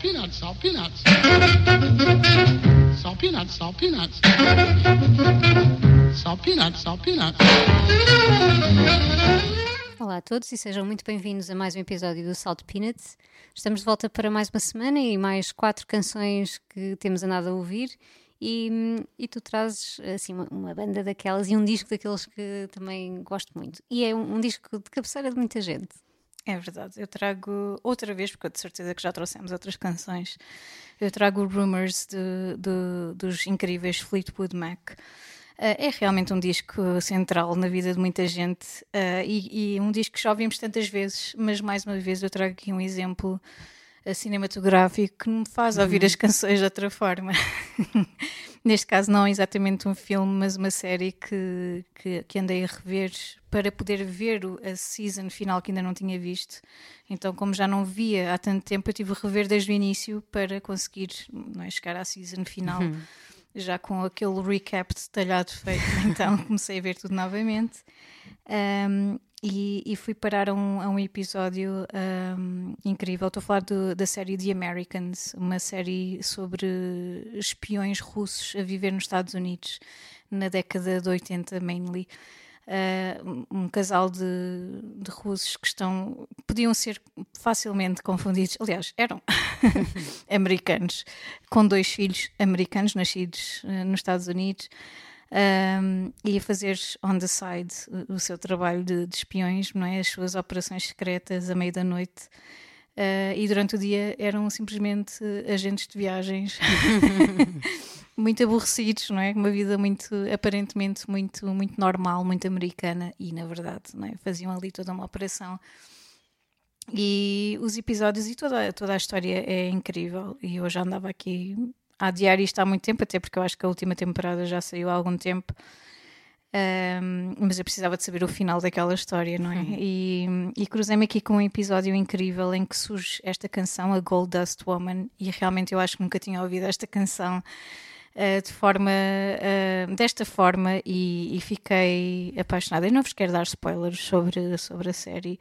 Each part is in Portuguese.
peanuts, salt peanuts. Salt peanuts, salt peanuts. Salt peanuts, salt peanuts. Olá a todos e sejam muito bem-vindos a mais um episódio do Salt Peanuts. Estamos de volta para mais uma semana e mais 4 canções que temos andado a ouvir e tu trazes assim uma banda daquelas e um disco daqueles que também gosto muito. E é um disco de cabeceira de muita gente. É verdade, eu trago outra vez, porque eu de certeza que já trouxemos outras canções, eu trago Rumours dos incríveis Fleetwood Mac. É realmente um disco central na vida de muita gente e um disco que já ouvimos tantas vezes, mas mais uma vez eu trago aqui um exemplo cinematográfico que me faz ouvir as canções de outra forma. Neste caso não exatamente um filme, mas uma série que andei a rever para poder ver a season final que ainda não tinha visto. Então, como já não via há tanto tempo, eu tive a rever desde o início para conseguir chegar à season final, já com aquele recap detalhado feito. Então comecei a ver tudo novamente. E fui parar a um episódio incrível. Estou a falar da série The Americans, uma série sobre espiões russos a viver nos Estados Unidos na década de 80, mainly. Um casal de russos que podiam ser facilmente confundidos, aliás, eram americanos, com 2 filhos americanos nascidos nos Estados Unidos. E a fazer on the side o seu trabalho de espiões, não é? As suas operações secretas à meia da noite, e durante o dia eram simplesmente agentes de viagens muito aborrecidos, não é? Uma vida aparentemente muito normal, muito americana, e na verdade, não é? Faziam ali toda uma operação. E os episódios e toda a história é incrível, e eu já andava aqui a adiar isto há muito tempo, até porque eu acho que a última temporada já saiu há algum tempo, mas eu precisava de saber o final daquela história, não é? E cruzei-me aqui com um episódio incrível em que surge esta canção, a Gold Dust Woman, e realmente eu acho que nunca tinha ouvido esta canção desta forma, e fiquei apaixonada. Eu não vos quero dar spoilers sobre a série,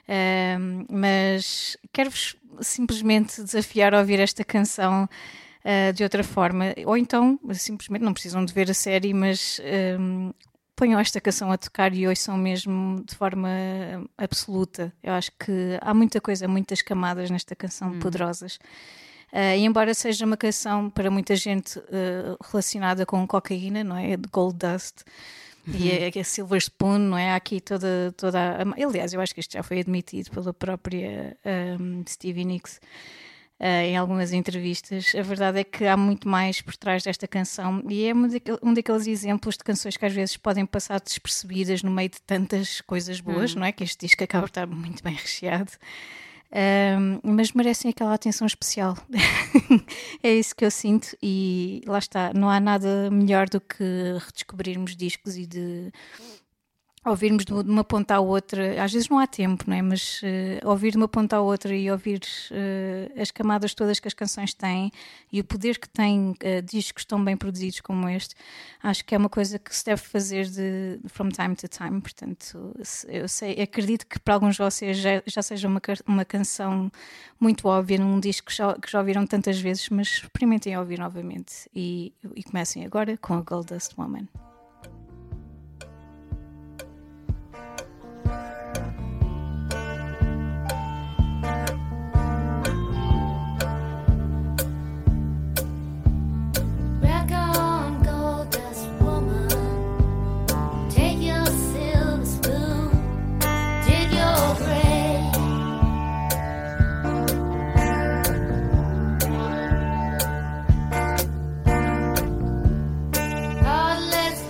mas quero-vos simplesmente desafiar a ouvir esta canção de outra forma, ou então simplesmente não precisam de ver a série, mas ponham esta canção a tocar e ouçam mesmo de forma absoluta. Eu acho que há muita coisa, muitas camadas nesta canção poderosas, e embora seja uma canção para muita gente relacionada com cocaína, não é? De Gold Dust, e a Silver Spoon, não é? Há aqui toda aliás, eu acho que isto já foi admitido pela própria Stevie Nicks em algumas entrevistas. A verdade é que há muito mais por trás desta canção, e é um daqueles exemplos de canções que às vezes podem passar despercebidas no meio de tantas coisas boas, não é? Que este disco acaba de estar muito bem recheado, mas merecem aquela atenção especial. É isso que eu sinto, e lá está, não há nada melhor do que redescobrirmos discos e de ouvirmos de uma ponta à outra. Às vezes não há tempo, não é? Mas ouvir de uma ponta à outra e ouvir as camadas todas que as canções têm e o poder que têm discos tão bem produzidos como este, acho que é uma coisa que se deve fazer from time to time. Portanto, acredito que para alguns de vocês já seja uma canção muito óbvia num disco que já ouviram tantas vezes, mas experimentem ouvir novamente e comecem agora com a Gold Dust Woman. Let's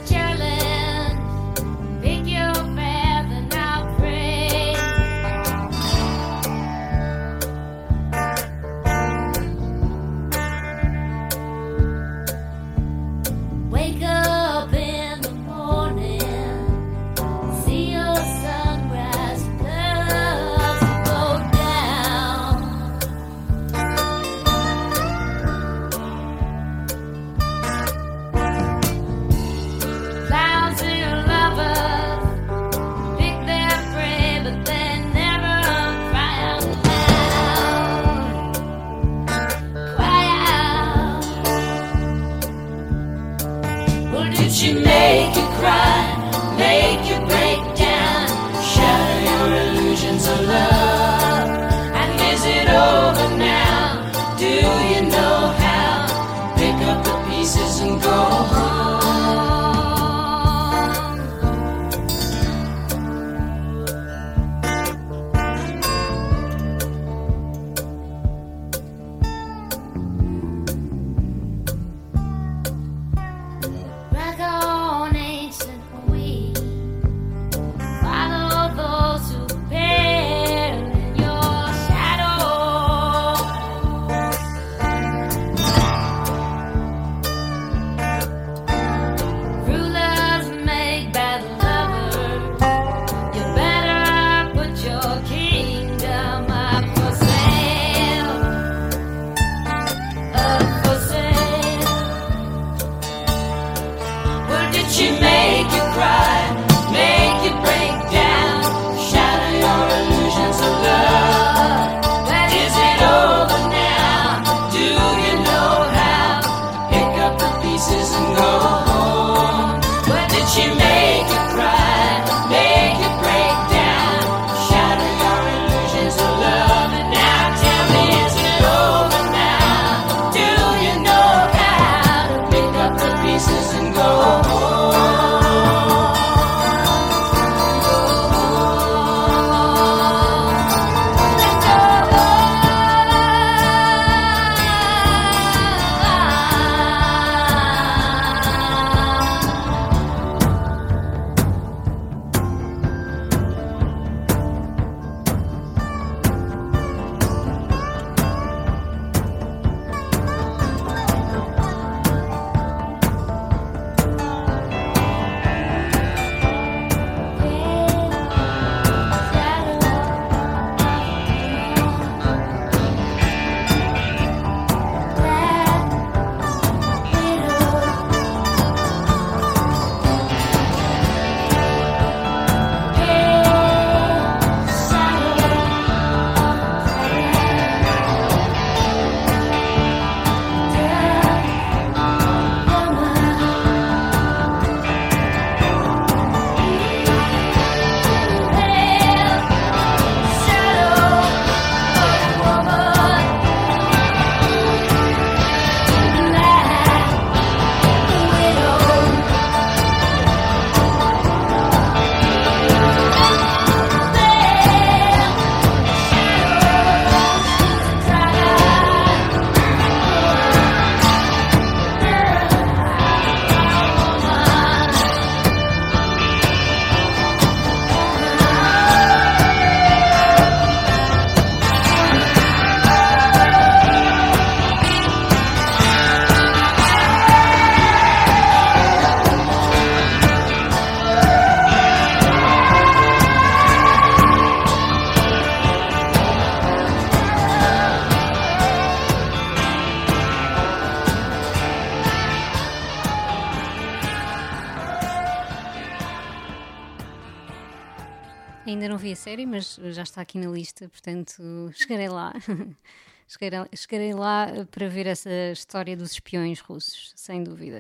Ainda não vi a série, mas já está aqui na lista, portanto chegarei lá. Chegarei lá para ver essa história dos espiões russos, sem dúvida.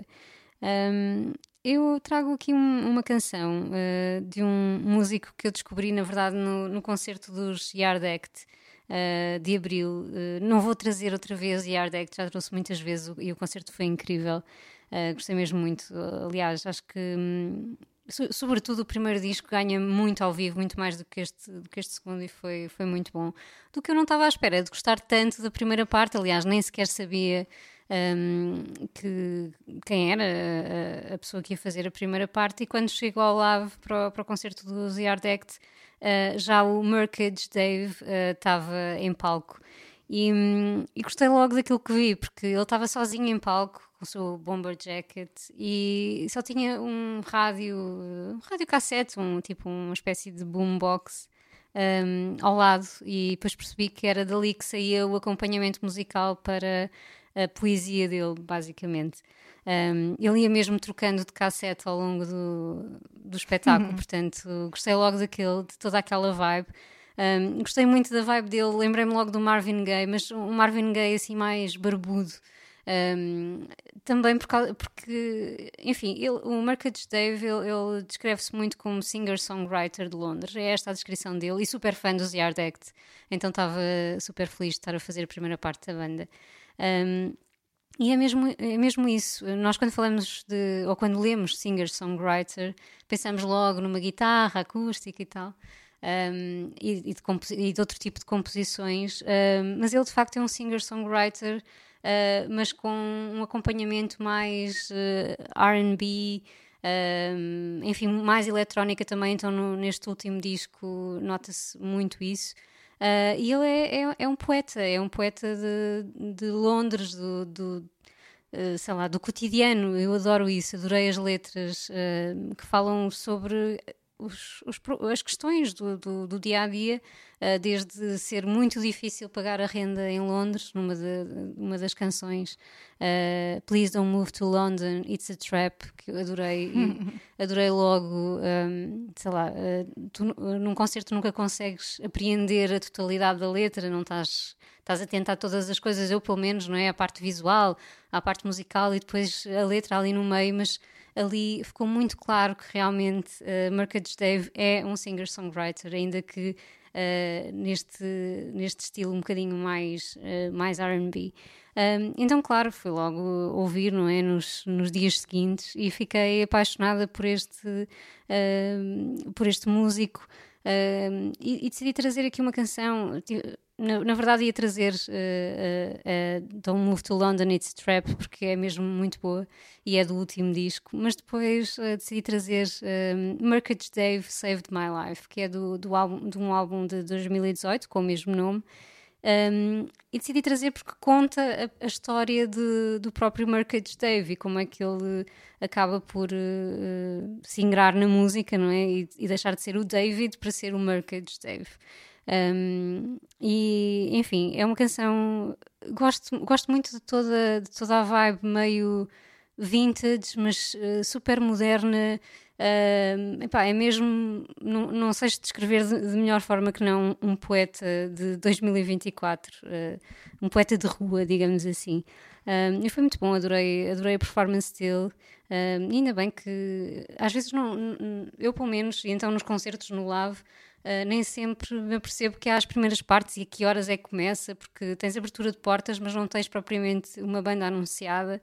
Eu trago aqui uma canção de um músico que eu descobri, na verdade, no concerto dos Yard Act de Abril. Não vou trazer outra vez Yard Act, já trouxe muitas vezes e o concerto foi incrível. Gostei mesmo muito. Aliás, acho que sobretudo o primeiro disco ganha muito ao vivo, muito mais do que este segundo, e foi muito bom. Do que eu não estava à espera de gostar tanto da primeira parte. Aliás, nem sequer sabia quem era a pessoa que ia fazer a primeira parte, e quando chegou ao Live para o concerto do Yard Act, já o Merkage Dave estava em palco. E gostei logo daquilo que vi, porque ele estava sozinho em palco com o seu bomber jacket e só tinha um rádio cassete, tipo uma espécie de boombox ao lado, e depois percebi que era dali que saía o acompanhamento musical para a poesia dele, basicamente. Ele ia mesmo trocando de cassete ao longo do espetáculo, portanto gostei logo de toda aquela vibe. Gostei muito da vibe dele, lembrei-me logo do Marvin Gaye, mas um Marvin Gaye assim mais barbudo. Também porque enfim, o Merkage Dave ele descreve-se muito como singer-songwriter de Londres, é esta a descrição dele, e super fã dos Yard Act, então estava super feliz de estar a fazer a primeira parte da banda. E é mesmo isso. Nós quando falamos ou quando lemos singer-songwriter, pensamos logo numa guitarra acústica e tal, e de outro tipo de composições, mas ele de facto é um singer-songwriter, mas com um acompanhamento mais R&B, enfim, mais eletrónica também. Então neste último disco nota-se muito isso. E ele é um poeta de Londres, sei lá, do cotidiano. Eu adoro isso, adorei as letras que falam sobre as questões do dia a dia, desde ser muito difícil pagar a renda em Londres, numa das canções, Please Don't Move to London, It's a Trap, que eu adorei. Adorei logo. Sei lá, tu num concerto nunca consegues apreender a totalidade da letra, não estás a tentar todas as coisas, eu pelo menos, não é? A parte visual, a parte musical e depois a letra ali no meio, mas ali ficou muito claro que realmente Merkage Dave é um singer-songwriter, ainda que neste estilo um bocadinho mais R&B. Então, claro, fui logo ouvir, não é, nos dias seguintes, e fiquei apaixonada por este músico, e decidi trazer aqui uma canção. Na verdade ia trazer Don't Move to London, It's a Trap, porque é mesmo muito boa e é do último disco, mas depois decidi trazer Merkage Dave Saved My Life, que é de um álbum de 2018 com o mesmo nome, e decidi trazer porque conta a história do próprio Merkage Dave e como é que ele acaba por se ingrar na música, não é? E deixar de ser o David para ser o Merkage Dave. E enfim, é uma canção. Gosto muito de toda a vibe meio vintage, mas super moderna. É mesmo, não sei se descrever de melhor forma que não um poeta de 2024, um poeta de rua, digamos assim. E foi muito bom, adorei a performance dele. Ainda bem que às vezes eu pelo menos, e então nos concertos no Live, nem sempre me apercebo que há as primeiras partes e a que horas é que começa, porque tens abertura de portas, mas não tens propriamente uma banda anunciada.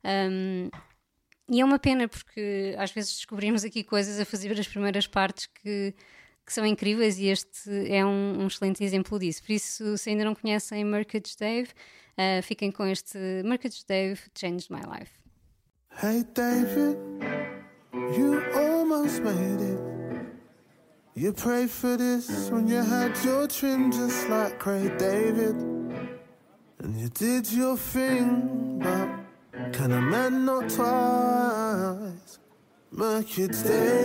E é uma pena, porque às vezes descobrimos aqui coisas a fazer as primeiras partes que são incríveis, e este é um excelente exemplo disso. Por isso, se ainda não conhecem Merkage Dave, fiquem com este Merkage Dave, Changed My Life. Hey David, you almost made it. You prayed for this when you had your trim just like Craig David, and you did your thing, but can a man not twice? Merkage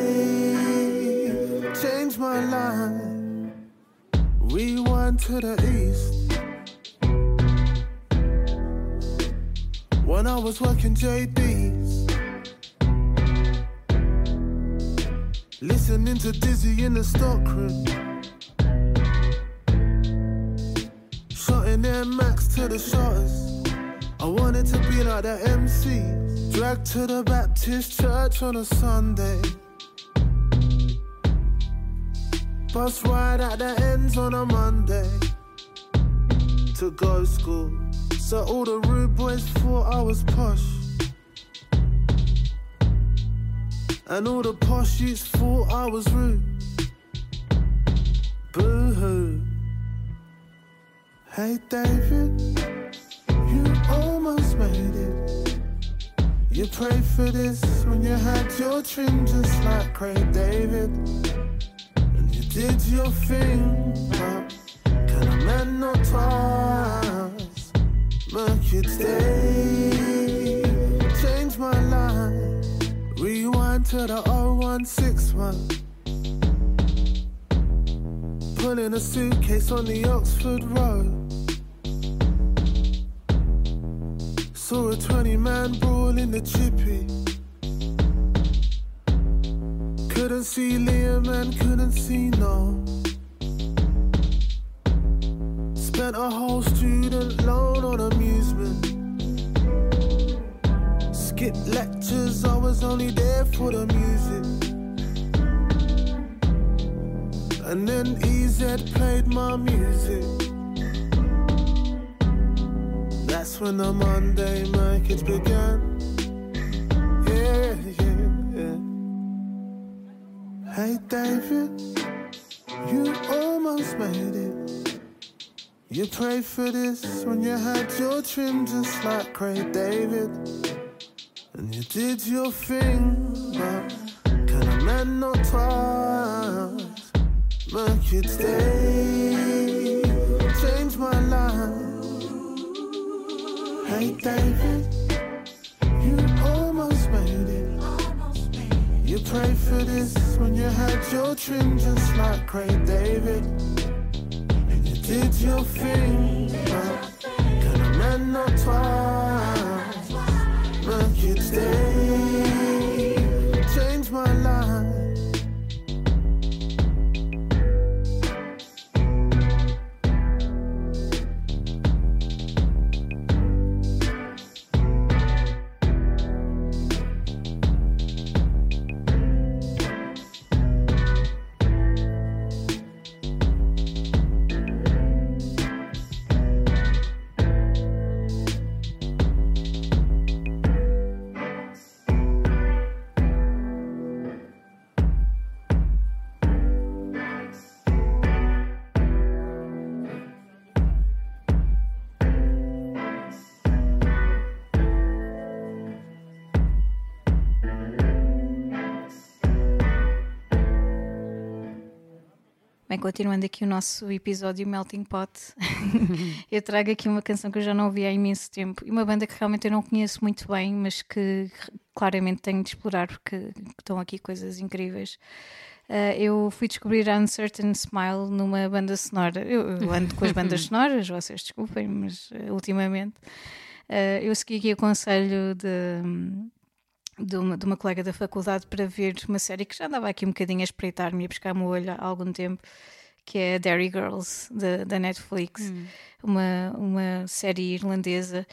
Dave changed my life. Rewind to the east, when I was working JB's, listening to Dizzy in the stockroom, shotting Air Max to the shotters. I wanted to be like that MC, dragged to the Baptist church on a Sunday, bus ride at the ends on a Monday, to go school. So all the rude boys thought I was posh, and all the posh youths thought I was rude. Boo-hoo. Hey David, you almost made it. You prayed for this when you had your trim just like Craig David, and you did your thing, but can a man not twice make it stay? Change my life, rewind to the 0161, pulling a suitcase on the Oxford Road. Saw a 20-man brawl in the chippy. Couldn't see Liam and couldn't see no. Spent a whole student loan on amusement. Skipped lectures, I was only there for the music. And then EZ played my music. That's when the Monday markets began. Yeah, yeah, yeah. Hey David, you almost made it. You prayed for this when you had your trim just like Craig David, and you did your thing, but can a man not twice make it stay? Change my life. Hey David, you almost made it. You prayed for this when you had your trim just like Craig David, and you did your thing, but can a man not twice make it stay? Change my life. Bem, continuando aqui o nosso episódio Melting Pot, eu trago aqui uma canção que eu já não ouvi há imenso tempo e uma banda que realmente eu não conheço muito bem, mas que claramente tenho de explorar porque estão aqui coisas incríveis. Eu fui descobrir a Uncertain Smile numa banda sonora. Eu ando com as bandas sonoras, vocês desculpem, mas ultimamente eu segui aqui o conselho de uma colega da faculdade para ver uma série que já andava aqui um bocadinho a espreitar-me e a pescar-me o olho há algum tempo, que é Derry Girls, da Netflix, uma série irlandesa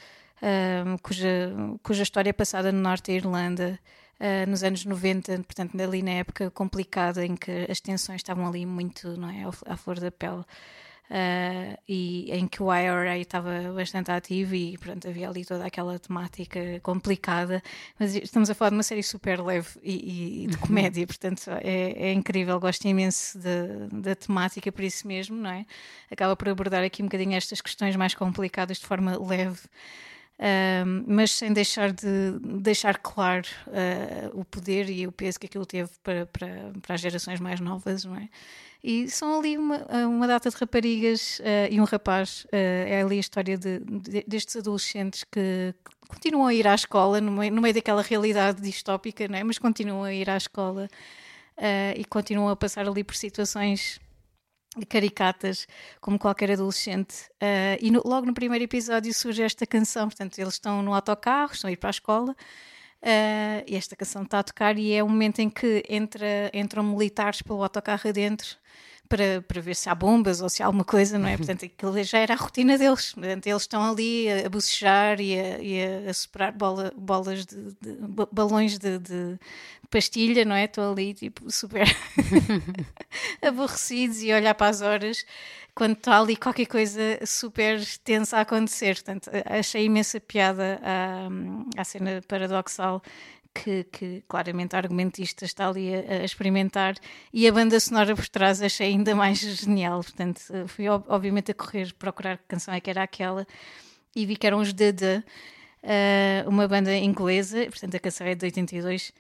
cuja história é passada no norte da Irlanda, nos anos 90, portanto ali na época complicada em que as tensões estavam ali muito, não é, à flor da pele. E em que o IRA estava bastante ativo e pronto, havia ali toda aquela temática complicada, mas estamos a falar de uma série super leve e de comédia, portanto é incrível, gosto imenso da temática por isso mesmo, não é? Acaba por abordar aqui um bocadinho estas questões mais complicadas de forma leve, mas sem deixar claro o poder e o peso que aquilo teve para as gerações mais novas, não é? E são ali uma data de raparigas e um rapaz. É ali a história destes adolescentes que continuam a ir à escola no meio daquela realidade distópica, não é? Mas continuam a ir à escola e continuam a passar ali por situações caricatas como qualquer adolescente. E logo no primeiro episódio surge esta canção. Portanto, eles estão no autocarro, estão a ir para a escola. E esta canção está a tocar e é o momento em que entram militares pelo autocarro adentro para ver se há bombas ou se há alguma coisa, não é? Portanto, aquilo já era a rotina deles. Portanto, eles estão ali a bocejar e a soprar balões de pastilha, não é? Estão ali, tipo, super aborrecidos e a olhar para as horas quando está ali qualquer coisa super tensa a acontecer. Portanto, achei imensa piada à cena paradoxal que claramente a argumentista está ali a experimentar, e a banda sonora por trás achei ainda mais genial. Portanto, fui obviamente a correr procurar que canção é que era aquela e vi que eram os The, uma banda inglesa, portanto a canção é de 82.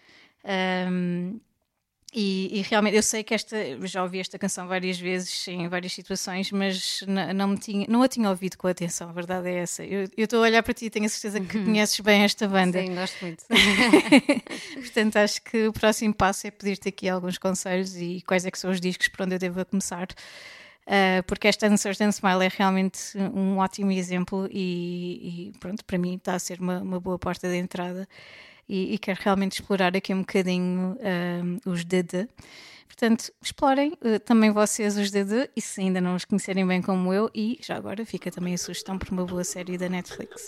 E realmente eu sei que já ouvi esta canção várias vezes em várias situações, mas não a tinha ouvido com atenção, a verdade é essa. Eu estou a olhar para ti e tenho a certeza que conheces bem esta banda. Sim, gosto muito. Portanto, acho que o próximo passo é pedir-te aqui alguns conselhos e quais é que são os discos por onde eu devo começar. Porque esta Uncertain Smile é realmente um ótimo exemplo e pronto, para mim está a ser uma boa porta de entrada. E quero realmente explorar aqui um bocadinho os The. Portanto, explorem também vocês os The, e se ainda não os conhecerem bem como eu, e já agora fica também a sugestão por uma boa série da Netflix.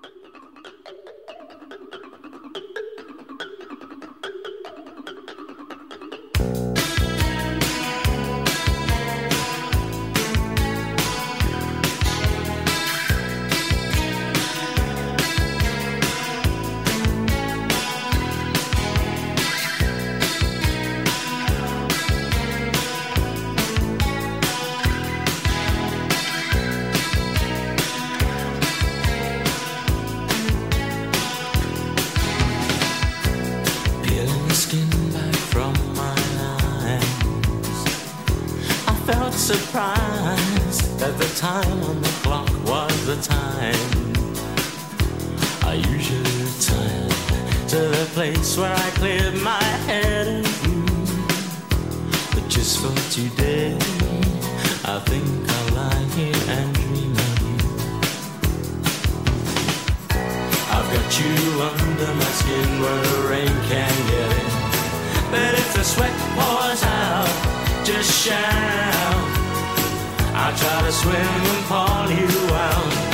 Surprised that the time on the clock was the time I usually return to the place where I cleared my head of you. But just for today, I think I'll lie here and dream of you. I've got you under my skin where the rain can't get in, but if the sweat pours out, just shout. I'll try to swim and pull you out.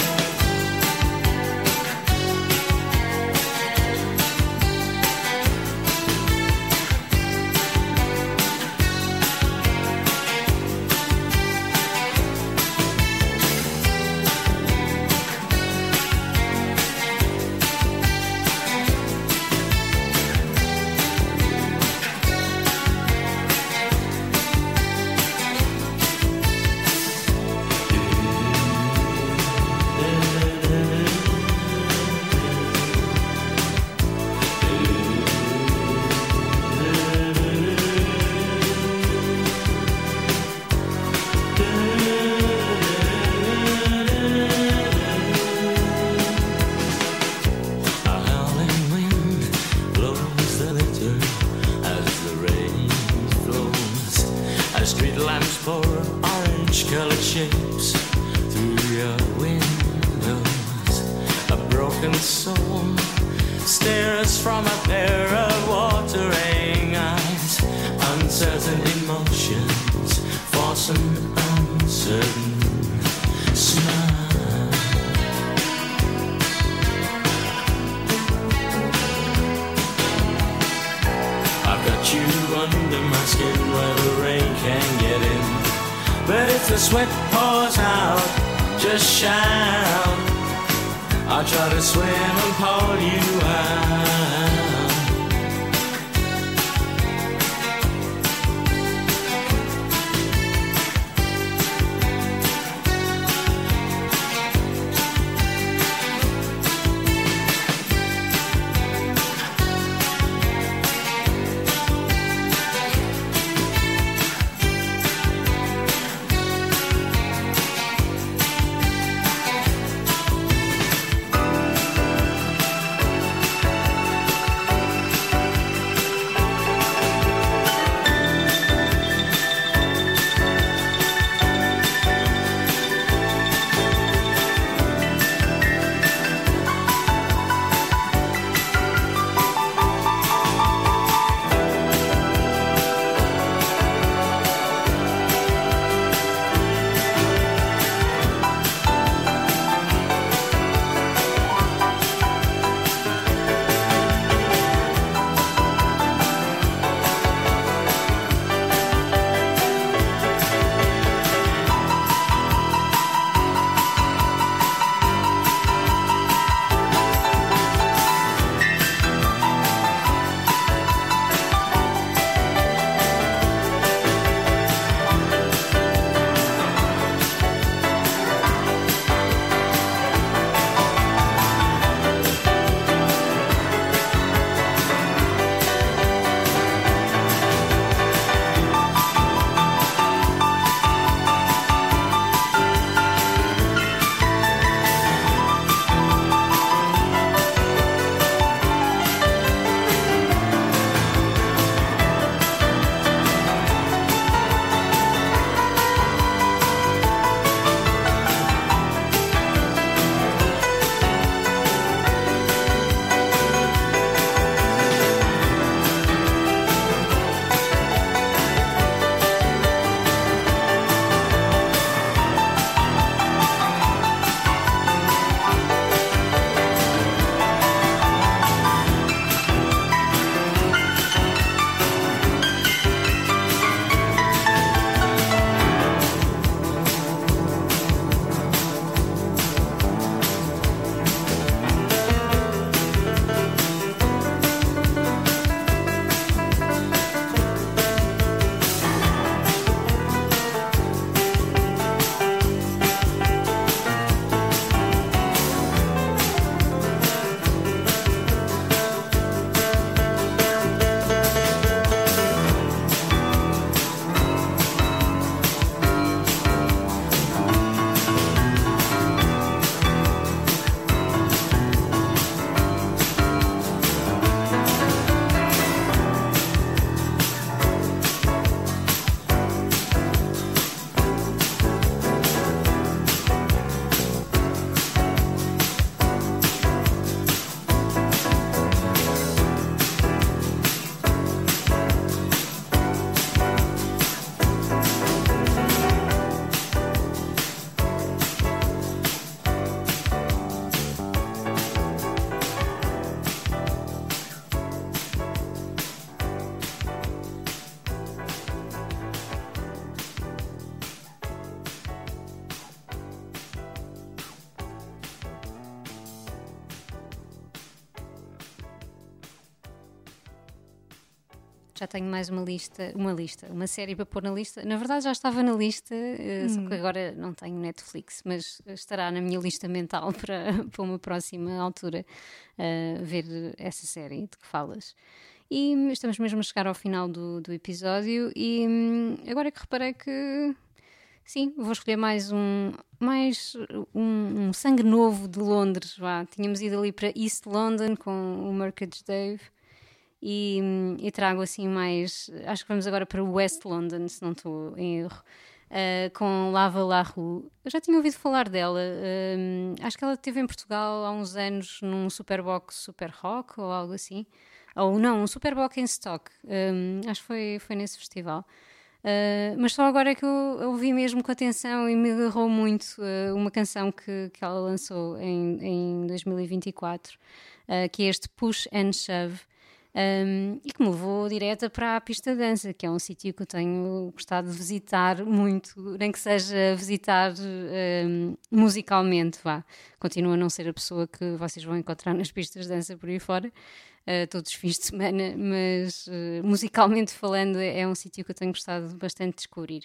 Já tenho mais uma série para pôr na lista. Na verdade já estava na lista, só que agora não tenho Netflix, mas estará na minha lista mental para uma próxima altura ver essa série de que falas. E estamos mesmo a chegar ao final do episódio e agora é que reparei que sim, vou escolher mais um sangue novo de Londres. Vá. Tínhamos ido ali para East London com o Mercage Dave. E trago assim mais, acho que vamos agora para West London, se não estou em erro, com Lava La Rue. Eu já tinha ouvido falar dela, acho que ela esteve em Portugal há uns anos num Superbox Super Rock ou algo assim, ou não, um Superbox em Stock, acho que foi nesse festival. Mas só agora é que eu ouvi mesmo com atenção e me agarrou muito uma canção que ela lançou em 2024, que é este Push and Shove. E que me levou direta para a pista de dança, que é um sítio que eu tenho gostado de visitar muito, nem que seja visitar musicalmente, vá. Continuo a não ser a pessoa que vocês vão encontrar nas pistas de dança por aí fora, todos os fins de semana, mas musicalmente falando é um sítio que eu tenho gostado bastante de descobrir.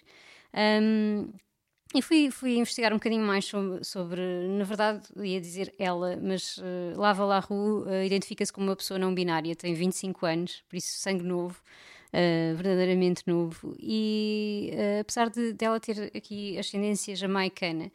E fui investigar um bocadinho mais sobre, na verdade, ia dizer ela, mas Lava La Rue identifica-se como uma pessoa não binária, tem 25 anos, por isso sangue novo, verdadeiramente novo. E apesar dela ter aqui ascendência jamaicana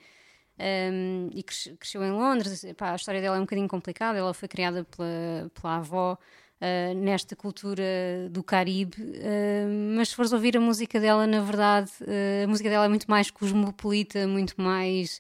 e cresceu em Londres, a história dela é um bocadinho complicada, ela foi criada pela avó, nesta cultura do Caribe, mas se fores ouvir a música dela, na verdade, a música dela é muito mais cosmopolita, muito mais,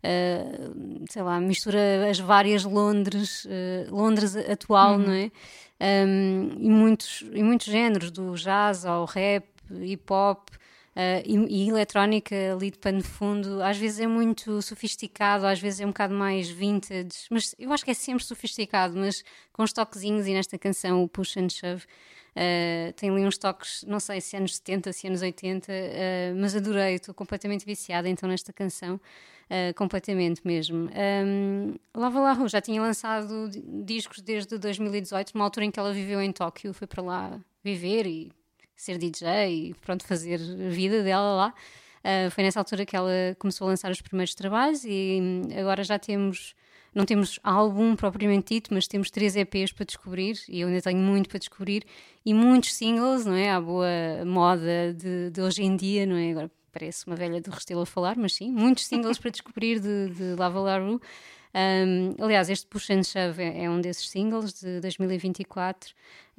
sei lá, mistura as várias Londres atual, não é? E muitos géneros, do jazz ao rap, hip hop, e eletrónica ali de pano de fundo, às vezes é muito sofisticado, às vezes é um bocado mais vintage, mas eu acho que é sempre sofisticado, mas com uns toquezinhos, e nesta canção o Push and Shove tem ali uns toques, não sei se anos 70, se anos 80, mas adorei, estou completamente viciada então nesta canção, completamente mesmo. Lava La Rue já tinha lançado discos desde 2018, numa altura em que ela viveu em Tóquio, foi para lá viver e ser DJ e pronto, fazer a vida dela lá. Foi nessa altura que ela começou a lançar os primeiros trabalhos e agora já não temos álbum propriamente dito, mas temos 3 EPs para descobrir e eu ainda tenho muito para descobrir e muitos singles, não é? À boa moda de hoje em dia, não é? Agora parece uma velha do Restelo a falar, mas sim, muitos singles para descobrir de Lava La Rue. Aliás, este Push and Shove é um desses singles de 2024.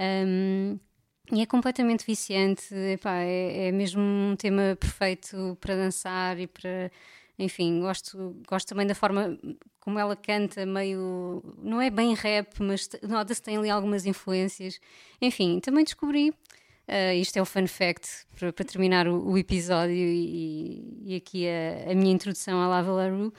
E é completamente viciante, epá, é mesmo um tema perfeito para dançar e para, enfim, gosto também da forma como ela canta, meio, não é bem rap, mas nota-se que tem ali algumas influências. Enfim, também descobri, isto é o fun fact para terminar o episódio e aqui a minha introdução à Lava La Rue,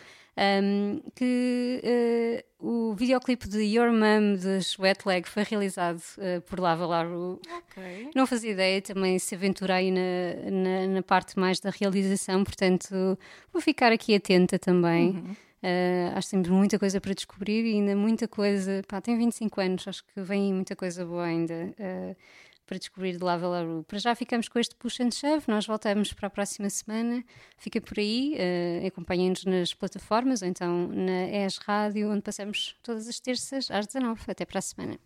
que o videoclipe de Your Mum de Wet Leg foi realizado por Lava La Rue. Okay. Não fazia ideia, também se aventurei na parte mais da realização, portanto vou ficar aqui atenta também. Acho que temos muita coisa para descobrir e ainda muita coisa, tenho 25 anos, acho que vem muita coisa boa ainda para descobrir de Lava La Rue. Para já ficamos com este Push and Shove, nós voltamos para a próxima semana, fica por aí, acompanhem-nos nas plataformas ou então na ES Rádio, onde passamos todas as terças às 19. Até para a semana.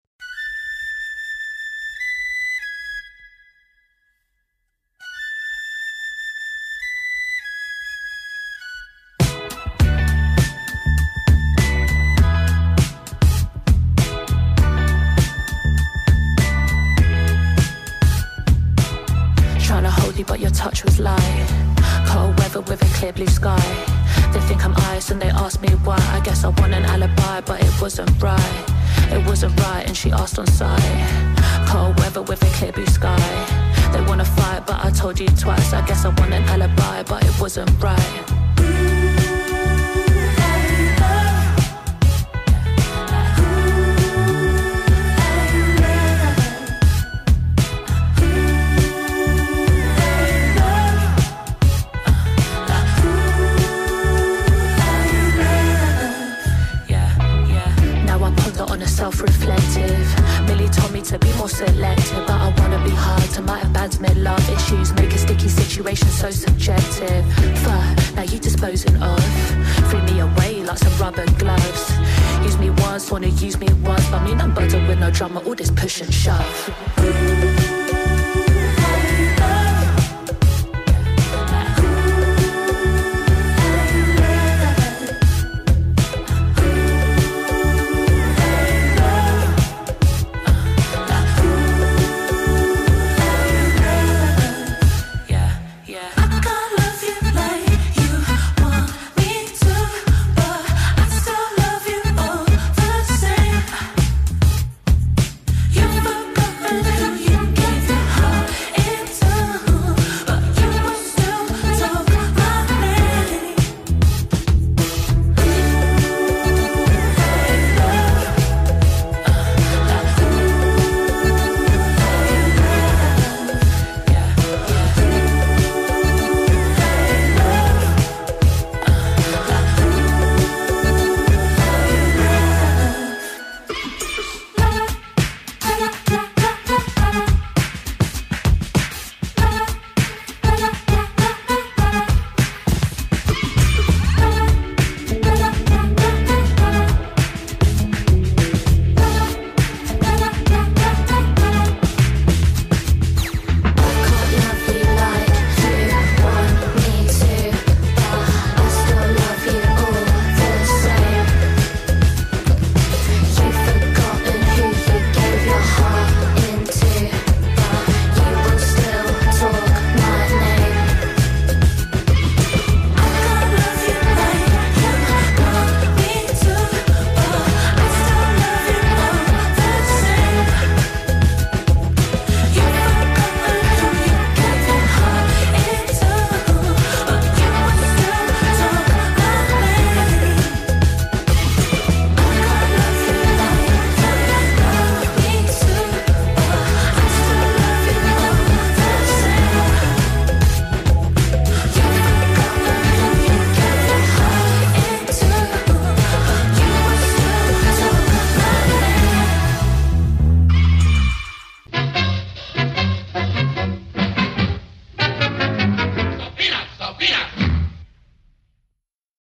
But your touch was light. Cold weather with a clear blue sky. They think I'm ice and they ask me why. I guess I want an alibi, but it wasn't right. It wasn't right and she asked on sight. Cold weather with a clear blue sky. They wanna fight but I told you twice. I guess I want an alibi, but it wasn't right. Self-reflective. Millie told me to be more selective, but I wanna be hard to my abandonment. Love issues make a sticky situation so subjective. Fuck, now you disposing of. Free me away like some rubber gloves. Use me once, wanna use me once, but me no butter with no drama, all this push and shove.